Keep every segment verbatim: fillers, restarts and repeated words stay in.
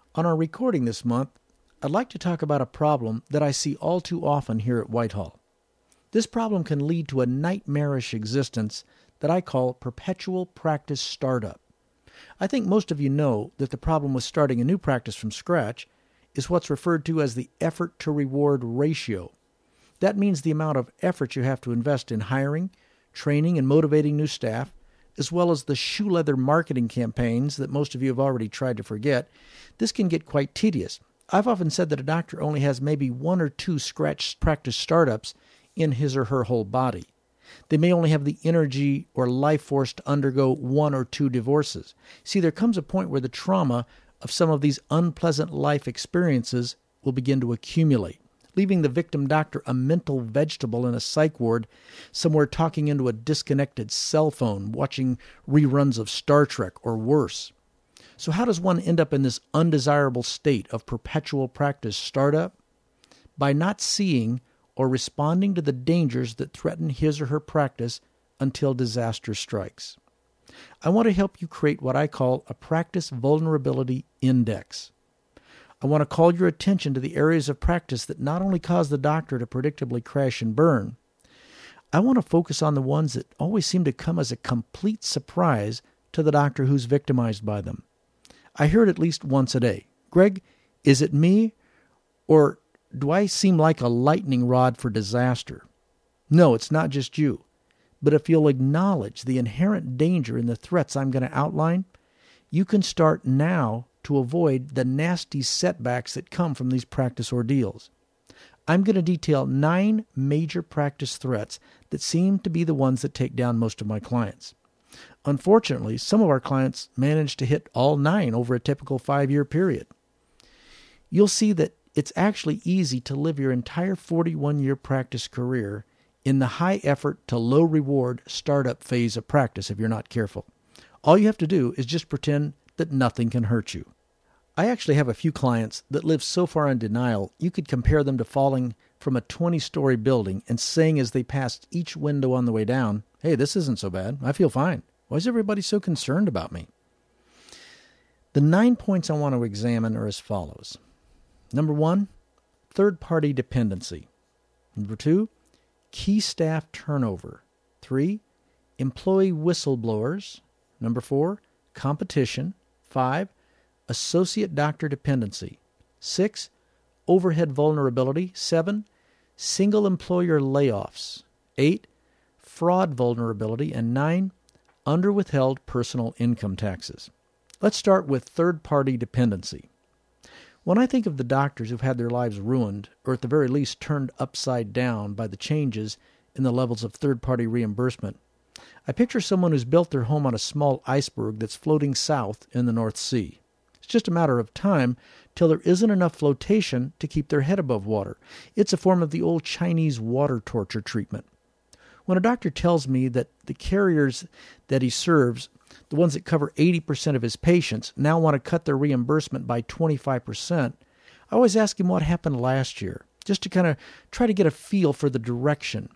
On our recording this month, I'd like to talk about a problem that I see all too often here at Whitehall. This problem can lead to a nightmarish existence that I call perpetual practice startup. I think most of you know that the problem with starting a new practice from scratch is what's referred to as the effort-to-reward ratio. That means the amount of effort you have to invest in hiring, training, and motivating new staff, as well as the shoe-leather marketing campaigns that most of you have already tried to forget. This can get quite tedious. I've often said that a doctor only has maybe one or two scratch practice startups in his or her whole body. They may only have the energy or life force to undergo one or two divorces. See, there comes a point where the trauma of some of these unpleasant life experiences will begin to accumulate, leaving the victim doctor a mental vegetable in a psych ward, somewhere talking into a disconnected cell phone, watching reruns of Star Trek or worse. So how does one end up in this undesirable state of perpetual practice startup? By not seeing or responding to the dangers that threaten his or her practice until disaster strikes. I want to help you create what I call a practice vulnerability index. I want to call your attention to the areas of practice that not only cause the doctor to predictably crash and burn, I want to focus on the ones that always seem to come as a complete surprise to the doctor who's victimized by them. I hear it at least once a day. Greg, is it me, or do I seem like a lightning rod for disaster? No, it's not just you. But if you'll acknowledge the inherent danger in the threats I'm going to outline, you can start now to avoid the nasty setbacks that come from these practice ordeals. I'm going to detail nine major practice threats that seem to be the ones that take down most of my clients. Unfortunately, some of our clients manage to hit all nine over a typical five-year period. You'll see that it's actually easy to live your entire forty-one-year practice career in the high-effort to low-reward startup phase of practice if you're not careful. All you have to do is just pretend that nothing can hurt you. I actually have a few clients that live so far in denial you could compare them to falling from a twenty-story building and saying as they passed each window on the way down, "Hey, this isn't so bad. I feel fine. Why is everybody so concerned about me?" The nine points I want to examine are as follows. Number one, third-party dependency. Number two, key staff turnover. Three, employee whistleblowers. Number four, competition. Five, associate doctor dependency. Six, overhead vulnerability. Seven, single employer layoffs. Eight, fraud vulnerability. And nine, underwithheld personal income taxes. Let's start with third-party dependency. When I think of the doctors who've had their lives ruined, or at the very least turned upside down by the changes in the levels of third-party reimbursement, I picture someone who's built their home on a small iceberg that's floating south in the North Sea. It's just a matter of time till there isn't enough flotation to keep their head above water. It's a form of the old Chinese water torture treatment. When a doctor tells me that the carriers that he serves, the ones that cover eighty percent of his patients, now want to cut their reimbursement by twenty-five percent, I always ask him what happened last year, just to kind of try to get a feel for the direction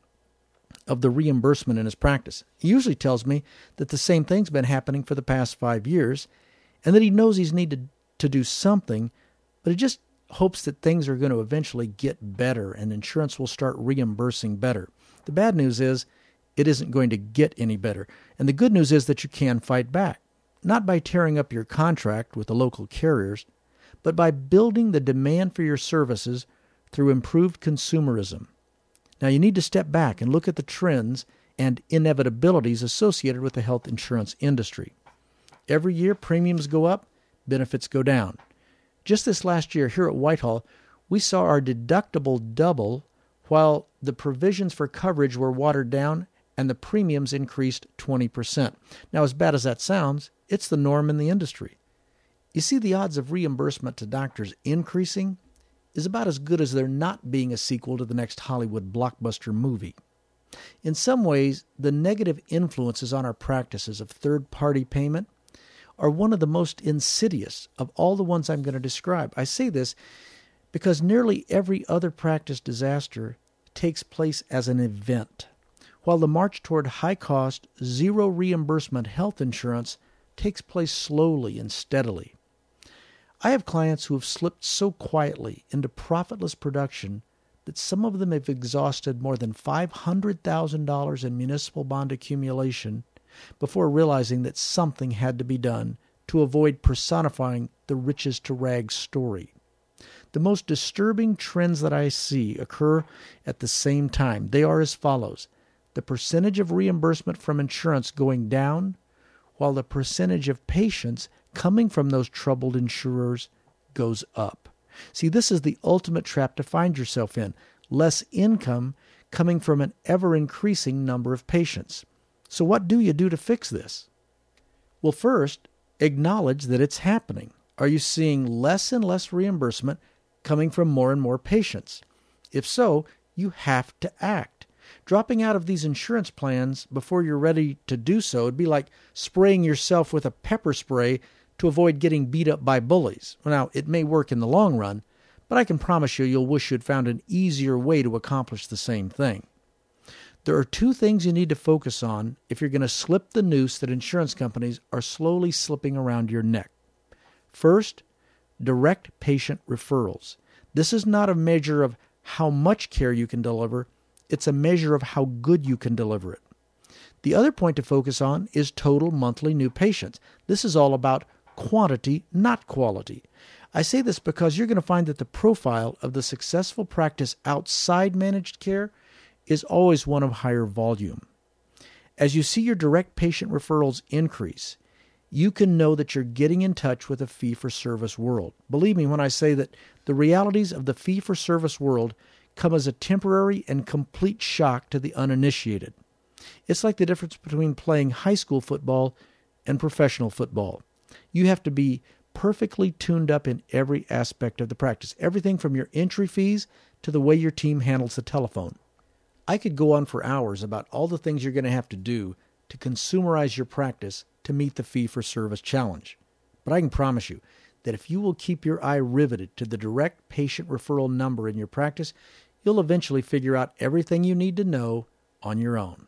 of the reimbursement in his practice. He usually tells me that the same thing's been happening for the past five years, and that he knows he's needed to do something, but he just hopes that things are going to eventually get better and insurance will start reimbursing better. The bad news is it isn't going to get any better. And the good news is that you can fight back, not by tearing up your contract with the local carriers, but by building the demand for your services through improved consumerism. Now, you need to step back and look at the trends and inevitabilities associated with the health insurance industry. Every year, premiums go up, benefits go down. Just this last year here at Whitehall, we saw our deductible double while the provisions for coverage were watered down and the premiums increased twenty percent. Now, as bad as that sounds, it's the norm in the industry. You see, the odds of reimbursement to doctors increasing is about as good as there not being a sequel to the next Hollywood blockbuster movie. In some ways, the negative influences on our practices of third-party payment are one of the most insidious of all the ones I'm going to describe. I say this because nearly every other practice disaster takes place as an event, while the march toward high-cost, zero-reimbursement health insurance takes place slowly and steadily. I have clients who have slipped so quietly into profitless production that some of them have exhausted more than five hundred thousand dollars in municipal bond accumulation before realizing that something had to be done to avoid personifying the riches to rags story. The most disturbing trends that I see occur at the same time. They are as follows: the percentage of reimbursement from insurance going down, while the percentage of patients coming from those troubled insurers goes up. See, this is the ultimate trap to find yourself in. Less income coming from an ever-increasing number of patients. So what do you do to fix this? Well, first, acknowledge that it's happening. Are you seeing less and less reimbursement coming from more and more patients? If so, you have to act. Dropping out of these insurance plans before you're ready to do so would be like spraying yourself with a pepper spray to avoid getting beat up by bullies. Now, it may work in the long run, but I can promise you you'll wish you'd found an easier way to accomplish the same thing. There are two things you need to focus on if you're going to slip the noose that insurance companies are slowly slipping around your neck. First, direct patient referrals. This is not a measure of how much care you can deliver. It's a measure of how good you can deliver it. The other point to focus on is total monthly new patients. This is all about quantity, not quality. I say this because you're going to find that the profile of the successful practice outside managed care is always one of higher volume. As you see your direct patient referrals increase, you can know that you're getting in touch with a fee-for-service world. Believe me when I say that the realities of the fee-for-service world come as a temporary and complete shock to the uninitiated. It's like the difference between playing high school football and professional football. You have to be perfectly tuned up in every aspect of the practice, everything from your entry fees to the way your team handles the telephone. I could go on for hours about all the things you're going to have to do to consumerize your practice to meet the fee-for-service challenge. But I can promise you that if you will keep your eye riveted to the direct patient referral number in your practice, you'll eventually figure out everything you need to know on your own.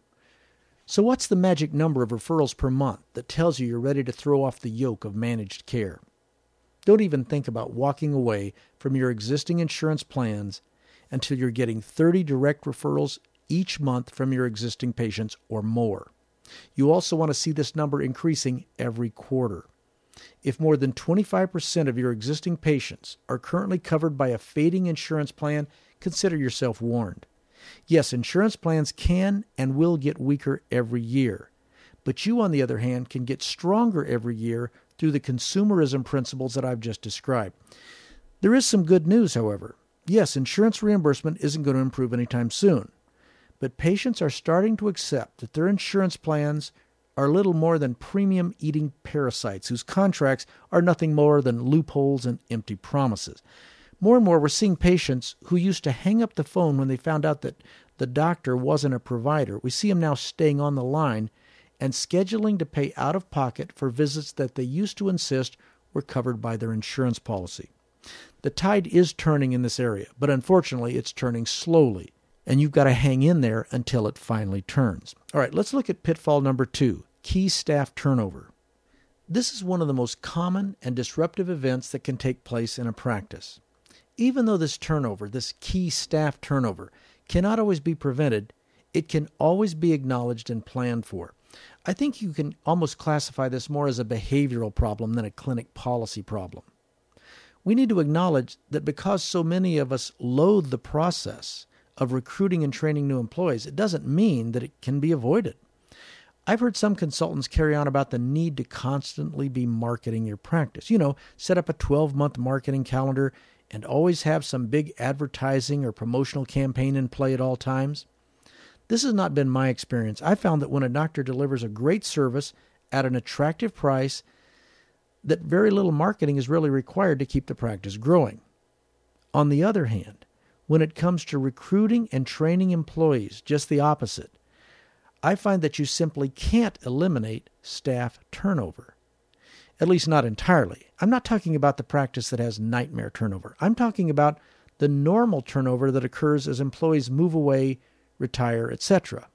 So what's the magic number of referrals per month that tells you you're ready to throw off the yoke of managed care? Don't even think about walking away from your existing insurance plans until you're getting thirty direct referrals each month from your existing patients or more. You also want to see this number increasing every quarter. If more than twenty-five percent of your existing patients are currently covered by a fading insurance plan, consider yourself warned. Yes, insurance plans can and will get weaker every year, but you, on the other hand, can get stronger every year through the consumerism principles that I've just described. There is some good news, however. Yes, insurance reimbursement isn't going to improve anytime soon, but patients are starting to accept that their insurance plans are little more than premium-eating parasites whose contracts are nothing more than loopholes and empty promises. More and more, we're seeing patients who used to hang up the phone when they found out that the doctor wasn't a provider. We see them now staying on the line and scheduling to pay out of pocket for visits that they used to insist were covered by their insurance policy. The tide is turning in this area, but unfortunately it's turning slowly, and you've got to hang in there until it finally turns. All right, let's look at pitfall number two, key staff turnover. This is one of the most common and disruptive events that can take place in a practice. Even though this turnover, this key staff turnover, cannot always be prevented, it can always be acknowledged and planned for. I think you can almost classify this more as a behavioral problem than a clinic policy problem. We need to acknowledge that because so many of us loathe the process of recruiting and training new employees, it doesn't mean that it can be avoided. I've heard some consultants carry on about the need to constantly be marketing your practice. You know, set up a twelve-month marketing calendar and always have some big advertising or promotional campaign in play at all times. This has not been my experience. I found that when a doctor delivers a great service at an attractive price, that very little marketing is really required to keep the practice growing. On the other hand, when it comes to recruiting and training employees, just the opposite. I find that you simply can't eliminate staff turnover. At least not entirely. I'm not talking about the practice that has nightmare turnover. I'm talking about the normal turnover that occurs as employees move away, retire, et cetera.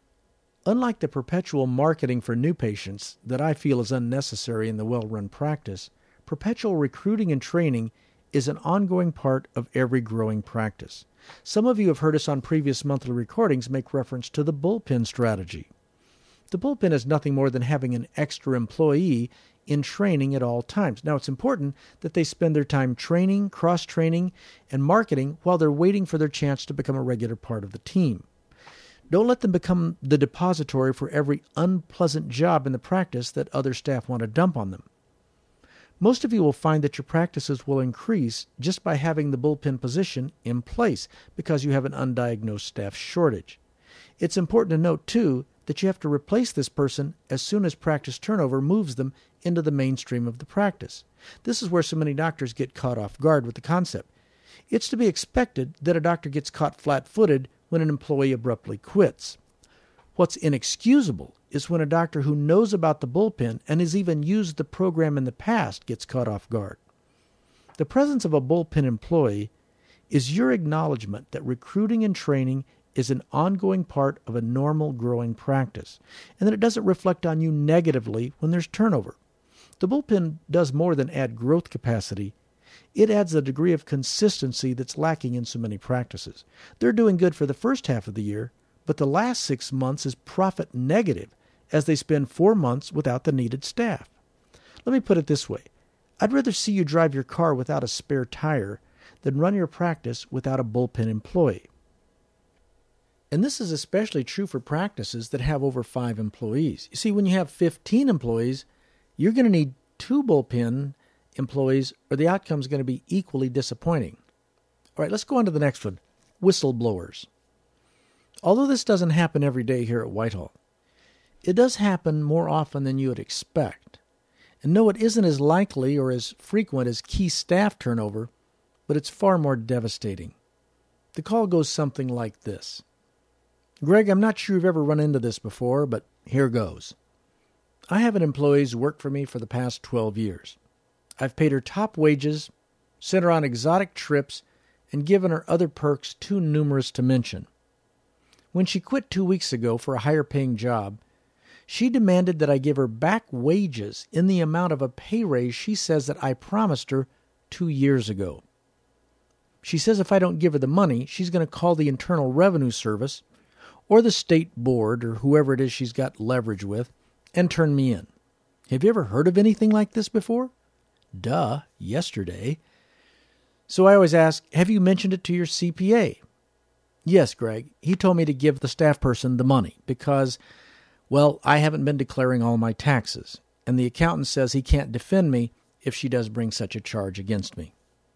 Unlike the perpetual marketing for new patients that I feel is unnecessary in the well-run practice, perpetual recruiting and training is an ongoing part of every growing practice. Some of you have heard us on previous monthly recordings make reference to the bullpen strategy. The bullpen is nothing more than having an extra employee in training at all times. Now, it's important that they spend their time training, cross-training, and marketing while they're waiting for their chance to become a regular part of the team. Don't let them become the depository for every unpleasant job in the practice that other staff want to dump on them. Most of you will find that your practices will increase just by having the bullpen position in place because you have an undiagnosed staff shortage. It's important to note, too, that you have to replace this person as soon as practice turnover moves them into the mainstream of the practice. This is where so many doctors get caught off guard with the concept. It's to be expected that a doctor gets caught flat-footed when an employee abruptly quits. What's inexcusable is when a doctor who knows about the bullpen and has even used the program in the past gets caught off guard. The presence of a bullpen employee is your acknowledgement that recruiting and training is an ongoing part of a normal growing practice, and that it doesn't reflect on you negatively when there's turnover. The bullpen does more than add growth capacity. It adds a degree of consistency that's lacking in so many practices. They're doing good for the first half of the year, but the last six months is profit negative as they spend four months without the needed staff. Let me put it this way. I'd rather see you drive your car without a spare tire than run your practice without a bullpen employee. And this is especially true for practices that have over five employees. You see, when you have fifteen employees, you're going to need two bullpen employees or the outcome is going to be equally disappointing. All right, let's go on to the next one, whistleblowers. Although this doesn't happen every day here at Whitehall, it does happen more often than you would expect. And no, it isn't as likely or as frequent as key staff turnover, but it's far more devastating. The call goes something like this. Greg, I'm not sure you've ever run into this before, but here goes. I have an employee who's worked for me for the past twelve years. I've paid her top wages, sent her on exotic trips, and given her other perks too numerous to mention. When she quit two weeks ago for a higher-paying job, she demanded that I give her back wages in the amount of a pay raise she says that I promised her two years ago. She says if I don't give her the money, she's going to call the Internal Revenue Service or the state board or whoever it is she's got leverage with and turn me in. Have you ever heard of anything like this before? Duh, yesterday. So I always ask, have you mentioned it to your C P A? Yes, Greg. He told me to give the staff person the money because, well, I haven't been declaring all my taxes, and the accountant says he can't defend me if she does bring such a charge against me.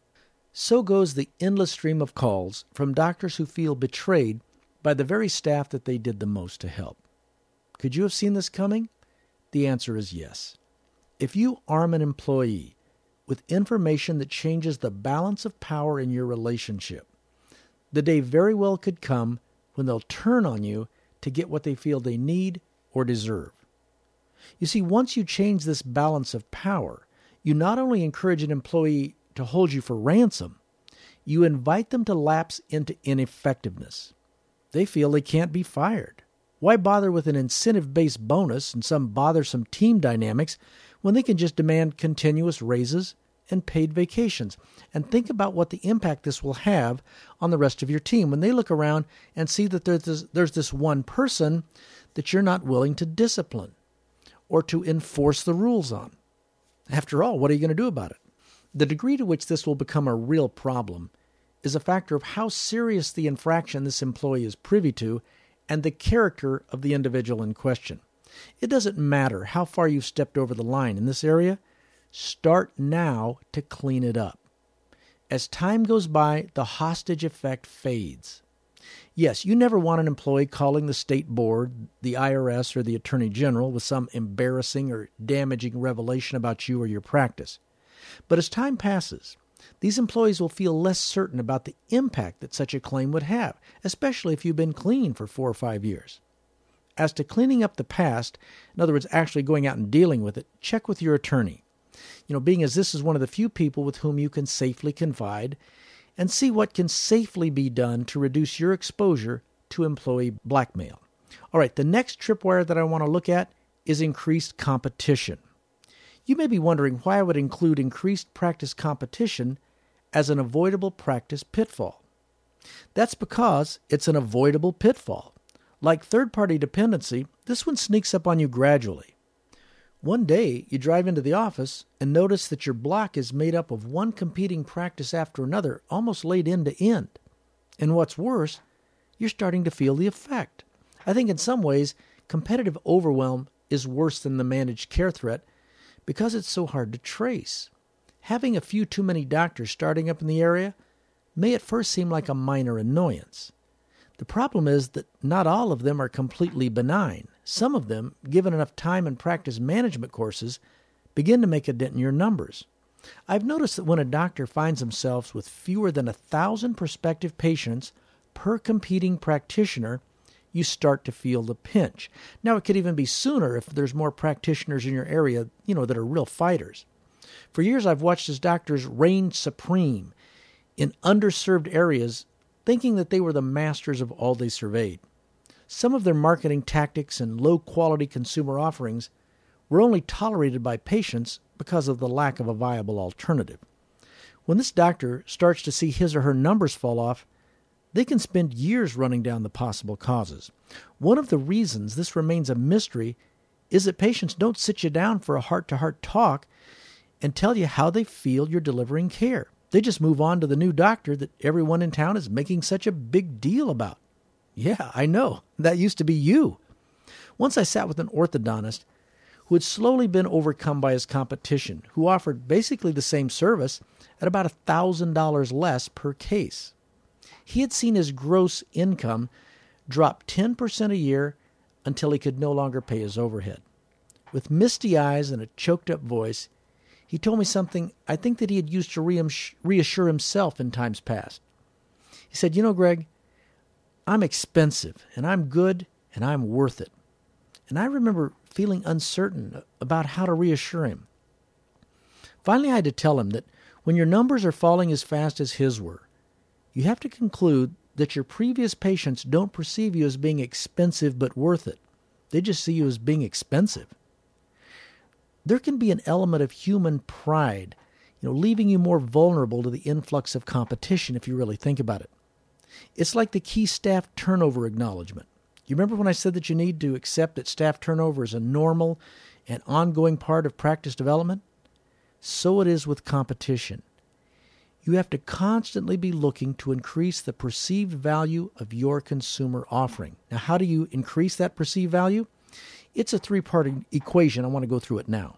So goes the endless stream of calls from doctors who feel betrayed by the very staff that they did the most to help. Could you have seen this coming? The answer is yes. If you arm an employee with information that changes the balance of power in your relationship, the day very well could come when they'll turn on you to get what they feel they need or deserve. You see, once you change this balance of power, you not only encourage an employee to hold you for ransom, you invite them to lapse into ineffectiveness. They feel they can't be fired. Why bother with an incentive-based bonus and some bothersome team dynamics when they can just demand continuous raises and paid vacations? And think about what the impact this will have on the rest of your team when they look around and see that there's this, there's this one person that you're not willing to discipline or to enforce the rules on. After all, what are you going to do about it? The degree to which this will become a real problem is a factor of how serious the infraction this employee is privy to and the character of the individual in question. It doesn't matter how far you've stepped over the line in this area. Start now to clean it up. As time goes by, the hostage effect fades. Yes, you never want an employee calling the state board, the I R S, or the Attorney General with some embarrassing or damaging revelation about you or your practice. But as time passes, these employees will feel less certain about the impact that such a claim would have, especially if you've been clean for four or five years. As to cleaning up the past, in other words, actually going out and dealing with it, check with your attorney. You know, being as this is one of the few people with whom you can safely confide, and see what can safely be done to reduce your exposure to employee blackmail. All right, the next tripwire that I want to look at is increased competition. You may be wondering why I would include increased practice competition as an avoidable practice pitfall. That's because it's an avoidable pitfall. Like third-party dependency, this one sneaks up on you gradually. One day, you drive into the office and notice that your block is made up of one competing practice after another, almost laid end to end. And what's worse, you're starting to feel the effect. I think in some ways, competitive overwhelm is worse than the managed care threat because it's so hard to trace. Having a few too many doctors starting up in the area may at first seem like a minor annoyance. The problem is that not all of them are completely benign. Some of them, given enough time and practice management courses, begin to make a dent in your numbers. I've noticed that when a doctor finds himself with fewer than a thousand prospective patients per competing practitioner, you start to feel the pinch. Now, it could even be sooner if there's more practitioners in your area, you know, that are real fighters. For years, I've watched as doctors reign supreme in underserved areas, thinking that they were the masters of all they surveyed. Some of their marketing tactics and low-quality consumer offerings were only tolerated by patients because of the lack of a viable alternative. When this doctor starts to see his or her numbers fall off, they can spend years running down the possible causes. One of the reasons this remains a mystery is that patients don't sit you down for a heart-to-heart talk and tell you how they feel you're delivering care. They just move on to the new doctor that everyone in town is making such a big deal about. Yeah, I know. That used to be you. Once I sat with an orthodontist who had slowly been overcome by his competition, who offered basically the same service at about one thousand dollars less per case. He had seen his gross income drop ten percent a year until he could no longer pay his overhead. With misty eyes and a choked-up voice, he told me something I think that he had used to reassure himself in times past. He said, "You know, Greg, I'm expensive, and I'm good, and I'm worth it." And I remember feeling uncertain about how to reassure him. Finally, I had to tell him that when your numbers are falling as fast as his were, you have to conclude that your previous patients don't perceive you as being expensive but worth it. They just see you as being expensive. There can be an element of human pride, you know, leaving you more vulnerable to the influx of competition if you really think about it. It's like the key staff turnover acknowledgement. You remember when I said that you need to accept that staff turnover is a normal and ongoing part of practice development? So it is with competition. You have to constantly be looking to increase the perceived value of your consumer offering. Now, how do you increase that perceived value? It's a three-part equation. I want to go through it now.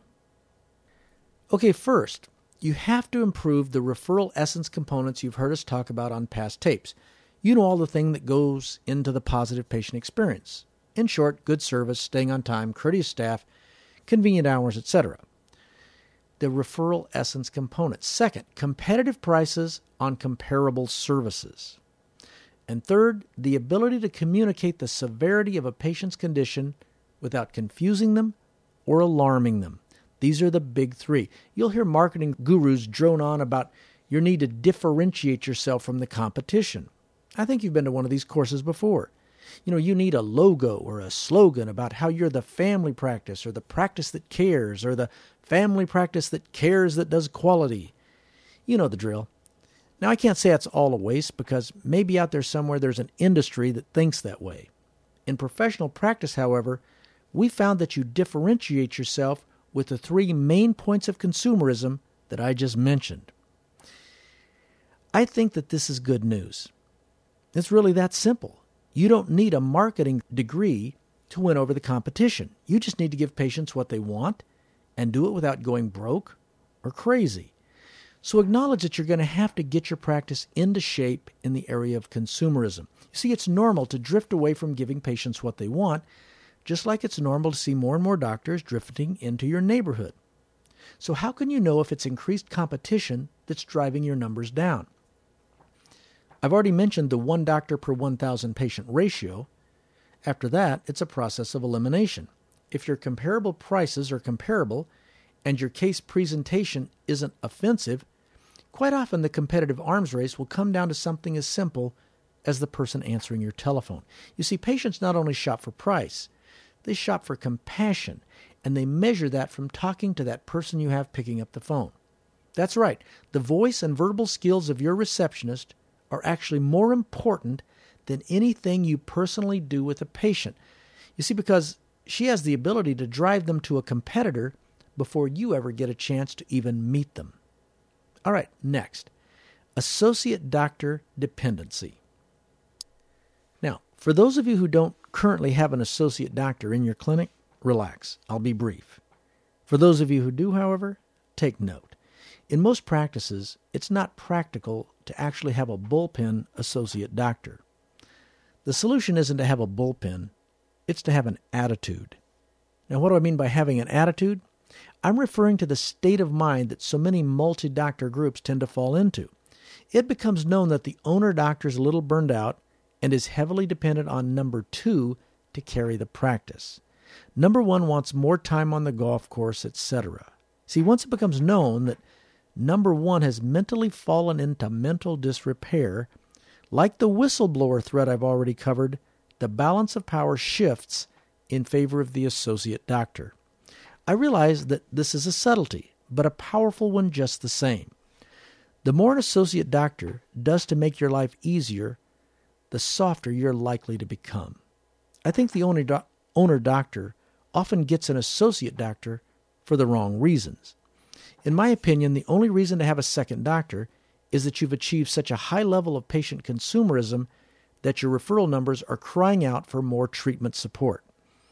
Okay, first, you have to improve the referral essence components you've heard us talk about on past tapes. You know all the thing that goes into the positive patient experience. In short, good service, staying on time, courteous staff, convenient hours, et cetera. The referral essence component. Second, competitive prices on comparable services. And third, the ability to communicate the severity of a patient's condition without confusing them or alarming them. These are the big three. You'll hear marketing gurus drone on about your need to differentiate yourself from the competition. I think you've been to one of these courses before. You know, you need a logo or a slogan about how you're the family practice or the practice that cares or the family practice that cares that does quality. You know the drill. Now, I can't say that's all a waste because maybe out there somewhere there's an industry that thinks that way. In professional practice, however, we found that you differentiate yourself with the three main points of consumerism that I just mentioned. I think that this is good news. It's really that simple. You don't need a marketing degree to win over the competition. You just need to give patients what they want and do it without going broke or crazy. So acknowledge that you're going to have to get your practice into shape in the area of consumerism. You see, it's normal to drift away from giving patients what they want, just like it's normal to see more and more doctors drifting into your neighborhood. So how can you know if it's increased competition that's driving your numbers down? I've already mentioned the one doctor per one thousand patient ratio. After that, it's a process of elimination. If your comparable prices are comparable and your case presentation isn't offensive, quite often the competitive arms race will come down to something as simple as the person answering your telephone. You see, patients not only shop for price, they shop for compassion, and they measure that from talking to that person you have picking up the phone. That's right. The voice and verbal skills of your receptionist are actually more important than anything you personally do with a patient. You see, because she has the ability to drive them to a competitor before you ever get a chance to even meet them. All right, next, associate doctor dependency. Now, for those of you who don't currently have an associate doctor in your clinic, relax. I'll be brief. For those of you who do, however, take note. In most practices, it's not practical to actually have a bullpen associate doctor. The solution isn't to have a bullpen, it's to have an attitude. Now, what do I mean by having an attitude? I'm referring to the state of mind that so many multi-doctor groups tend to fall into. It becomes known that the owner doctor is a little burned out and is heavily dependent on number two to carry the practice. Number one wants more time on the golf course, et cetera. See, once it becomes known that number one has mentally fallen into mental disrepair, like the whistleblower threat I've already covered, the balance of power shifts in favor of the associate doctor. I realize that this is a subtlety, but a powerful one just the same. The more an associate doctor does to make your life easier, the softer you're likely to become. I think the owner, do- owner doctor often gets an associate doctor for the wrong reasons. In my opinion, the only reason to have a second doctor is that you've achieved such a high level of patient consumerism that your referral numbers are crying out for more treatment support.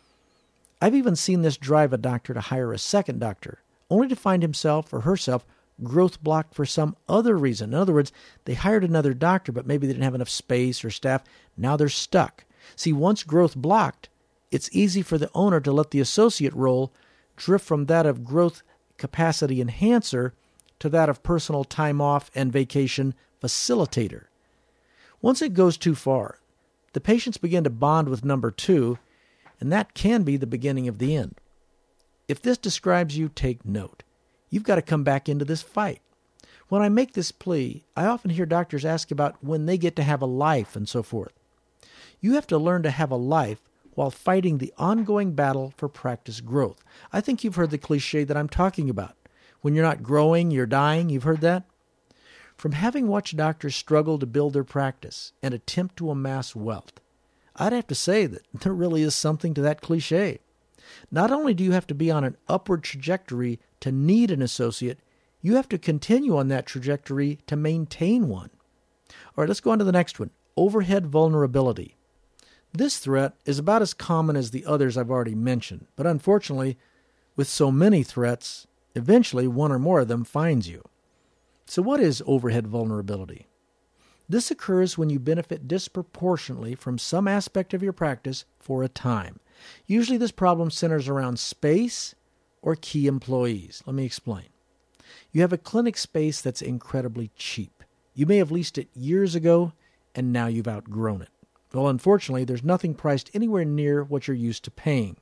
I've even seen this drive a doctor to hire a second doctor, only to find himself or herself growth blocked for some other reason. In other words, they hired another doctor, but maybe they didn't have enough space or staff. Now they're stuck. See, once growth blocked, it's easy for the owner to let the associate role drift from that of growth capacity enhancer to that of personal time off and vacation facilitator. Once it goes too far, the patients begin to bond with number two, and that can be the beginning of the end. If this describes you, take note. You've got to come back into this fight. When I make this plea, I often hear doctors ask about when they get to have a life and so forth. You have to learn to have a life while fighting the ongoing battle for practice growth. I think you've heard the cliche that I'm talking about. When you're not growing, you're dying. You've heard that? From having watched doctors struggle to build their practice and attempt to amass wealth, I'd have to say that there really is something to that cliche. Not only do you have to be on an upward trajectory to need an associate, you have to continue on that trajectory to maintain one. All right, let's go on to the next one, overhead vulnerability. This threat is about as common as the others I've already mentioned, but unfortunately, with so many threats, eventually one or more of them finds you. So what is overhead vulnerability? This occurs when you benefit disproportionately from some aspect of your practice for a time. Usually this problem centers around space or key employees. Let me explain. You have a clinic space that's incredibly cheap. You may have leased it years ago, and now you've outgrown it. Well, unfortunately, there's nothing priced anywhere near what you're used to paying.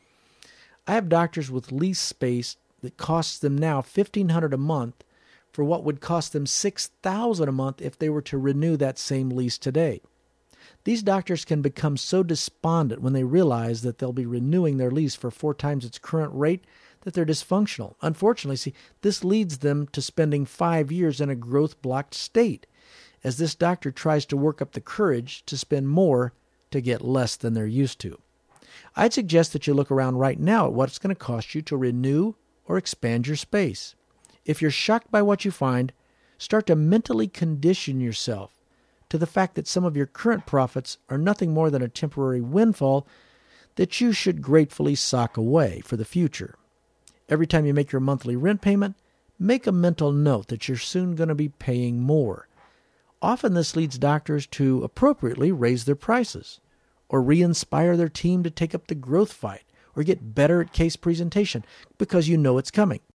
I have doctors with lease space that costs them now fifteen hundred dollars a month for what would cost them six thousand dollars a month if they were to renew that same lease today. These doctors can become so despondent when they realize that they'll be renewing their lease for four times its current rate that they're dysfunctional. Unfortunately, see, this leads them to spending five years in a growth-blocked state, as this doctor tries to work up the courage to spend more to get less than they're used to. I'd suggest that you look around right now at what it's going to cost you to renew or expand your space. If you're shocked by what you find, start to mentally condition yourself to the fact that some of your current profits are nothing more than a temporary windfall that you should gratefully sock away for the future. Every time you make your monthly rent payment, make a mental note that you're soon going to be paying more. Often this leads doctors to appropriately raise their prices or re-inspire their team to take up the growth fight or get better at case presentation because you know it's coming.